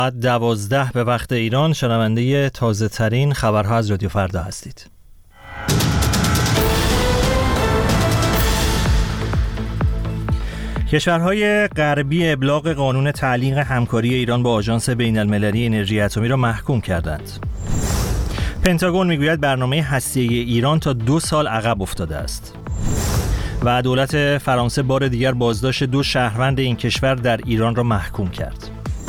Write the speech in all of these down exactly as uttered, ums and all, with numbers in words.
دوازده به وقت ایران شنونده تازه ترین خبرها از رادیو فردا هستید. کشورهای غربی ابلاغ قانون تعلیق همکاری ایران با آژانس بین‌المللی انرژی اتمی را محکوم کردند. پنتاگون میگوید برنامه هسته‌ای ایران تا دو سال عقب افتاده است. و دولت فرانسه بار دیگر بازداشت دو شهروند این کشور در ایران را محکوم کرد.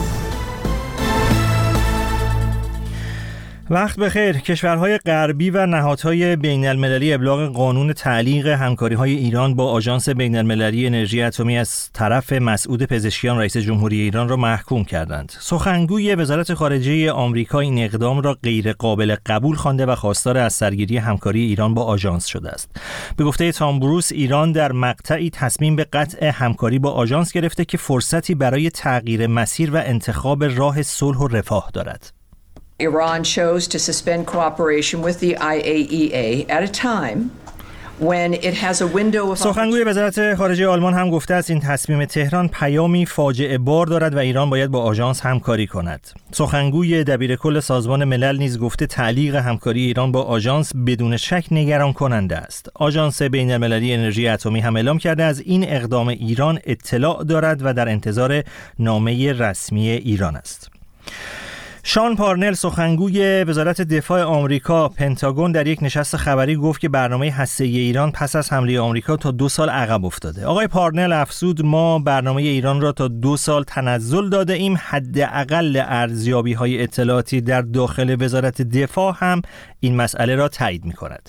وقت بخیر. کشورهای غربی و نهادهای بین‌المللی ابلاغ قانون تعلیق همکاری‌های ایران با آژانس بین‌المللی انرژی اتمی از طرف مسعود پزشکیان رئیس جمهوری ایران را محکوم کردند. سخنگوی وزارت خارجه آمریکا این اقدام را غیر قابل قبول خوانده و خواستار از سرگیری همکاری ایران با آژانس شده است. به گفته تام بروس، ایران در مقطعی تصمیم به قطع همکاری با آژانس گرفته که فرصتی برای تغییر مسیر و انتخاب راه صلح و رفاه دارد. Iran chose to suspend cooperation with the آی ای ای ای at a time when it has a window of سخنگوی وزارت خارجه آلمان هم گفته است این تصمیم تهران پیامی فاجعه بار دارد و ایران باید با آژانس همکاری کند. سخنگوی دبیرکل سازمان ملل نیز گفته تعلیق همکاری ایران با آژانس بدون شک نگران کننده است. آژانس بین‌المللی انرژی اتمی هم اعلام کرده از این اقدام ایران اطلاع دارد و در انتظار نامه رسمی ایران است. شان پارنل، سخنگوی وزارت دفاع آمریکا پنتاگون، در یک نشست خبری گفت که برنامه هسته‌ای ایران پس از حمله آمریکا تا دو سال عقب افتاده. آقای پارنل افزود ما برنامه ایران را تا دو سال تنزل داده ایم. حداقل ارزیابی‌های اطلاعاتی در داخل وزارت دفاع هم این مسئله را تایید می‌کند.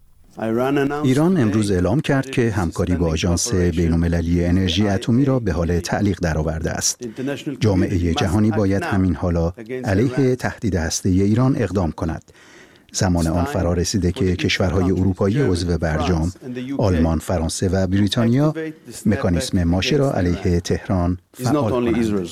ایران امروز اعلام کرد که همکاری با آژانس بین‌المللی انرژی اتمی را به حال تعلیق درآورده است. جامعه جهانی باید همین حالا علیه تهدید هسته‌ای ایران اقدام کند. زمان آن فرا رسیده که کشورهای اروپایی عضو برجام، آلمان، فرانسه و بریتانیا مکانیسم ماشه را علیه تهران فعال کنند.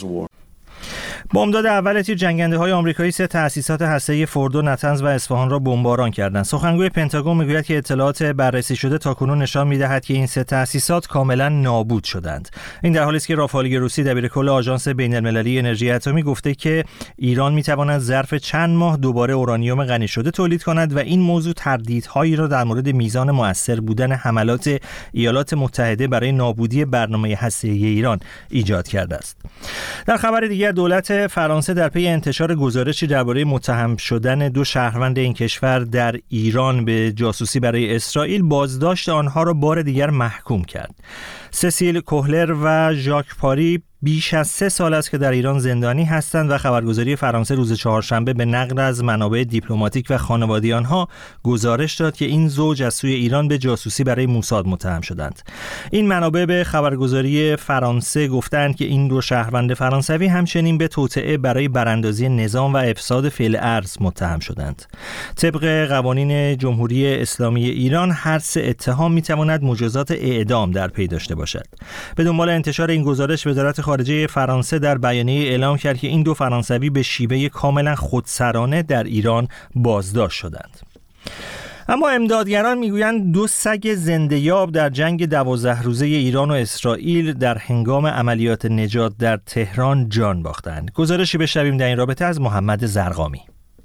با امداد اول تیر جنگنده‌های آمریکایی سه تأسیسات هسته‌ای فوردو، نتنز و اصفهان را بمباران کردند. سخنگوی پنتاگون میگوید که اطلاعات بررسی شده تاکنون نشان می‌دهد که این سه تأسیسات کاملا نابود شدند. این در حالی است که رافائل گروسی دبیرکل آژانس بین‌المللی انرژی اتمی گفته که ایران می‌تواند ظرف چند ماه دوباره اورانیوم غنی شده تولید کند و این موضوع تردیدهایی را در مورد میزان مؤثر بودن حملات ایالات متحده برای نابودی برنامه هسته‌ای ایران ایجاد کرده است. در خبر دیگر، دولت فرانسه در پی انتشار گزارشی درباره متهم شدن دو شهروند این کشور در ایران به جاسوسی برای اسرائیل بازداشت آنها را بار دیگر محکوم کرد. سسیل کوهلر و ژاک پاری بیش از سه سال است که در ایران زندانی هستند و خبرگزاری فرانسه روز چهارشنبه به نقل از منابع دیپلماتیک و خانوادگی آنها گزارش داد که این زوج از سوی ایران به جاسوسی برای موساد متهم شدند. این منابع به خبرگزاری فرانسه گفتند که این دو شهروند فرانسوی همچنین به توطئه برای براندازی نظام و افساد فعل ارض متهم شدند. طبق قوانین جمهوری اسلامی ایران هر سه اتهام میتواند مجازات اعدام در پی داشته باشد. به دنبال انتشار این گزارش، وزارت خارجه فرانسه در بیانیه اعلام کرد که این دو فرانسوی به شیوه کاملا خودسرانه در ایران بازداشت شدند. اما امدادگران میگویند دو سگ زنده‌یاب در جنگ دوازده روزه ایران و اسرائیل در هنگام عملیات نجات در تهران جان باختند. گزارشی بشنویم در این رابطه از محمد زرقامی.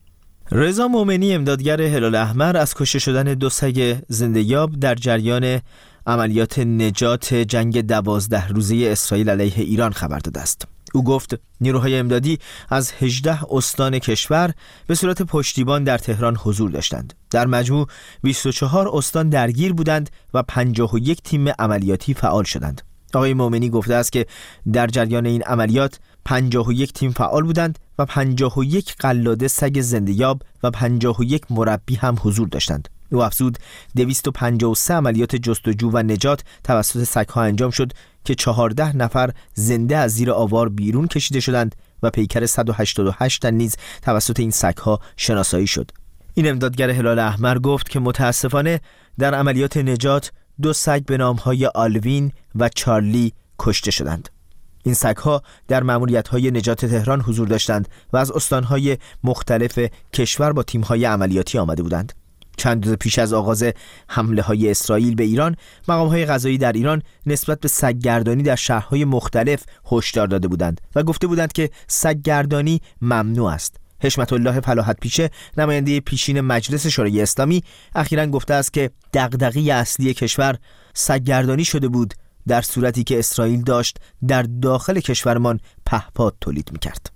رضا مومنی، امدادگر هلال احمر، از کشته شدن دو سگ زنده‌یاب در جریان عملیات نجات جنگ دوازده روزه اسرائیل علیه ایران خبر داده است. او گفت نیروهای امدادی از هجده استان کشور به صورت پشتیبان در تهران حضور داشتند. در مجموع بیست و چهار استان درگیر بودند و پنجاه و یک تیم عملیاتی فعال شدند. آقای مومنی گفته است که در جریان این عملیات پنجاه و یک تیم فعال بودند و پنجاه و یک قلاده سگ زنده‌یاب و پنجاه و یک مربی هم حضور داشتند. او افزود دویست و پنجاه و سه عملیات جستجو و نجات توسط سگ‌ها انجام شد که چهارده نفر زنده از زیر آوار بیرون کشیده شدند و پیکر صد و هشتاد و هشت تن نیز توسط این سگ‌ها شناسایی شد. این امدادگر هلال احمر گفت که متاسفانه در عملیات نجات دو سگ به نام‌های آلوین و چارلی کشته شدند. این سگ‌ها در مأموریت‌های نجات تهران حضور داشتند و از استان‌های مختلف کشور با تیم‌های عملیاتی آمده بودند. چند روز پیش از آغاز حمله های اسرائیل به ایران، مقام های قضایی در ایران نسبت به سگ‌گردانی در شهرهای مختلف هشدار داده بودند و گفته بودند که سگ‌گردانی ممنوع است. حشمت الله فلاحت پیشه، نماینده پیشین مجلس شورای اسلامی، اخیراً گفته است که دغدغه اصلی کشور سگ‌گردانی شده بود در صورتی که اسرائیل داشت در داخل کشورمان پهپاد تولید می‌کرد.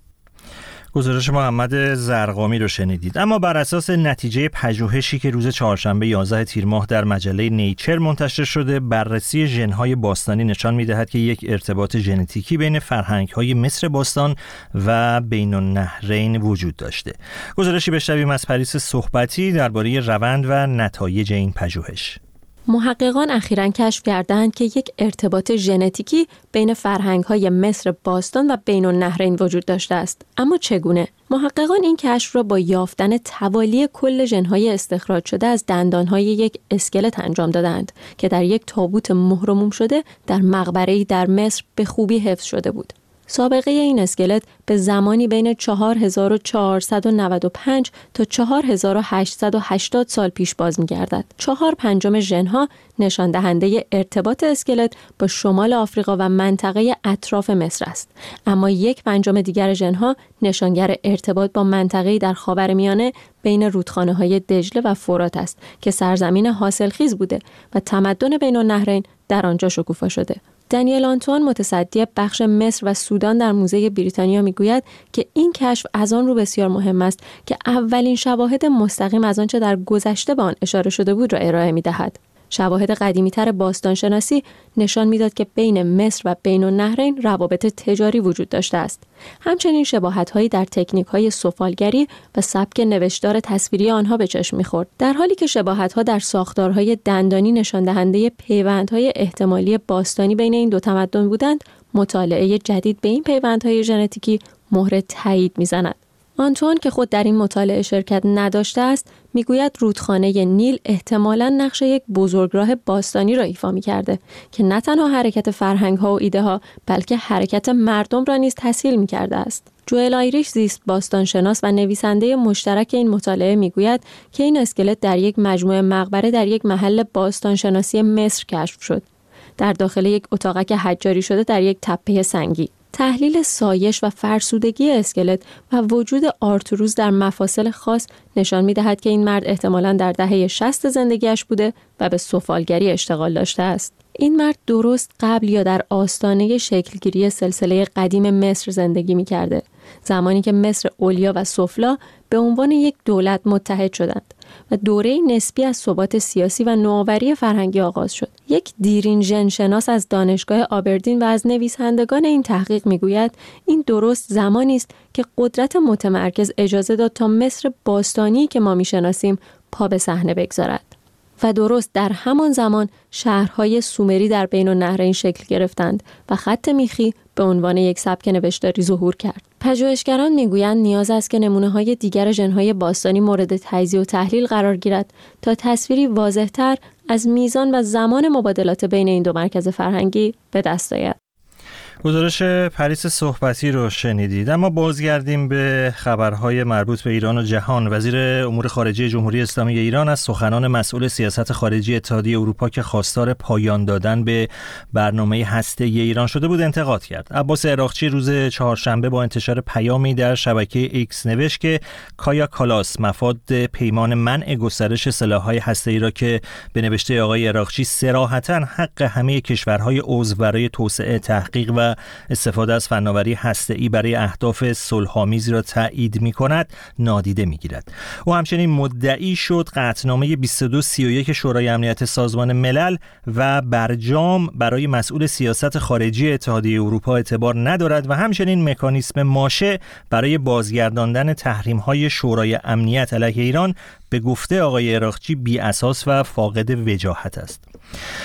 گزارش محمد زرقامی رو شنیدید. اما بر اساس نتیجه پژوهشی که روز چهارشنبه یازده تیر ماه در مجله نیچر منتشر شده، بررسی ژن‌های باستانی نشان می‌دهد که یک ارتباط ژنتیکی بین فرهنگ‌های مصر باستان و بین النهرین وجود داشته. گزارشی بشنویم از پریس صحبتی درباره روند و نتایج این پژوهش. محققان اخیراً کشف کردند که یک ارتباط ژنتیکی بین فرهنگ‌های مصر باستان و بین النهرین وجود داشته است. اما چگونه؟ محققان این کشف را با یافتن توالی کل ژن‌های استخراج شده از دندان‌های یک اسکلت انجام دادند که در یک تابوت مهر و موم شده در مقبره‌ای در مصر به خوبی حفظ شده بود. سابقه این اسکلت به زمانی بین چهار هزار و چهارصد و نود و پنج تا چهار هزار و هشتصد و هشتاد سال پیش باز می‌گردد. چهار پنجم ژن‌ها نشان دهنده ارتباط اسکلت با شمال آفریقا و منطقه اطراف مصر است، اما یک پنجم دیگر ژن‌ها نشانگر ارتباط با منطقه‌ای در خاورمیانه بین رودخانه‌های دجله و فرات است که سرزمین حاصلخیز بوده و تمدن بین النهرین در آنجا شکوفا شده. دانیل آنتوان، متصدی بخش مصر و سودان در موزه بریتانیا، میگوید که این کشف از آن رو بسیار مهم است که اولین شواهد مستقیم از آنچه در گذشته به آن اشاره شده بود را ارائه می‌دهد. شواهد قدیمی‌تر باستانشناسی نشان می‌داد که بین مصر و بین النهرین روابط تجاری وجود داشته است. همچنین شباهت‌هایی در تکنیک‌های سفالگری و سبک نوشتار تصویری آنها به چشم می‌خورد، در حالی که شباهت‌ها در ساختارهای دندانی نشان دهنده پیوندهای احتمالی باستانی بین این دو تمدن بودند. مطالعه جدید به این پیوندهای ژنتیکی مهر تایید می‌زند. آنتوان که خود در این مطالعه شرکت نداشته است، میگوید رودخانه نیل احتمالاً نقش یک بزرگراه باستانی را ایفا می‌کرده که نه تنها حرکت فرهنگ‌ها و ایده‌ها بلکه حرکت مردم را نیز تسهیل می‌کرده است. جوئل آیریش، زیست باستانشناس و نویسنده مشترک این مطالعه، میگوید که این اسکلت در یک مجموعه مقبره در یک محل باستانشناسی مصر کشف شد، در داخل یک اتاقک حجاری شده در یک تپه سنگی. تحلیل سایش و فرسودگی اسکلت و وجود آرتروز در مفاصل خاص نشان می‌دهد که این مرد احتمالاً در دهه شصت زندگیش بوده و به سفالگری اشتغال داشته است. این مرد درست قبل یا در آستانه شکلگیری سلسله قدیم مصر زندگی می‌کرده، زمانی که مصر علیا و سفلا به عنوان یک دولت متحد شدند و دوره نسبی از ثبات سیاسی و نوآوری فرهنگی آغاز شد. یک دیرین ژن‌شناس از دانشگاه آبردین و از نویسندگان این تحقیق میگوید این درست زمانی است که قدرت متمرکز اجازه داد تا مصر باستانی که ما میشناسیم پا به صحنه بگذارد. و درست در همان زمان شهرهای سومری در بین النهرین شکل گرفتند و خط میخی به عنوان یک سبک نوشتاری ظهور کرد. پژوهشگران میگویند نیاز است که نمونه‌های دیگر ژن‌های باستانی مورد تجزیه و تحلیل قرار گیرد تا تصویری واضح‌تر از میزان و زمان مبادلات بین این دو مرکز فرهنگی به دست آید. گزارش پریس صحبتی رو شنیدید. اما بازگردیم به خبرهای مربوط به ایران و جهان. وزیر امور خارجه جمهوری اسلامی ایران از سخنان مسئول سیاست خارجی اتحادیه اروپا که خواستار پایان دادن به برنامه هسته‌ای ایران شده بود انتقاد کرد. عباس عراقچی روز چهارشنبه با انتشار پیامی در شبکه ایکس نوشت که کایا کالاس مفاد پیمان منع گسترش سلاح‌های هسته‌ای را که به نوشته آقای عراقچی صراحتاً حق همه کشورهای عضو برای توسعه، تحقیق و استفاده از فناوری هسته‌ای برای اهداف صلح‌آمیزی را تایید می‌کند نادیده می‌گیرد. او همچنین مدعی شد قطعنامه بیست و دو سی و یک شورای امنیت سازمان ملل و برجام برای مسئول سیاست خارجی اتحادیه اروپا اعتبار ندارد و همچنین مکانیسم ماشه برای بازگرداندن تحریم‌های شورای امنیت علیه ایران به گفته آقای عراقچی بی اساس و فاقد وجاهت است.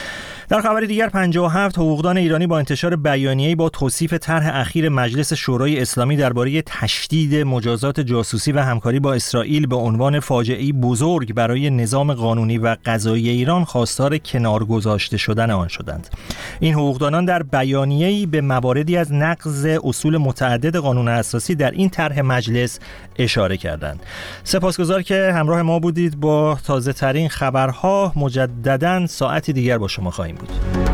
در خبر دیگر پنجاه و هفت حقوقدان ایرانی با انتشار بیانیه‌ای با توصیف طرح اخیر مجلس شورای اسلامی درباره تشدید مجازات جاسوسی و همکاری با اسرائیل به عنوان فاجعه‌ای بزرگ برای نظام قانونی و قضایی ایران خواستار کنار گذاشته شدن آن شدند. این حقوقدانان در بیانیه‌ای به مواردی از نقض اصول متعدد قانون اساسی در این طرح مجلس اشاره کردند. سپاسگزار که همراه ما بودید. با تازه ترین خبرها مجدداً ساعتی دیگر با شما خواهیم بود.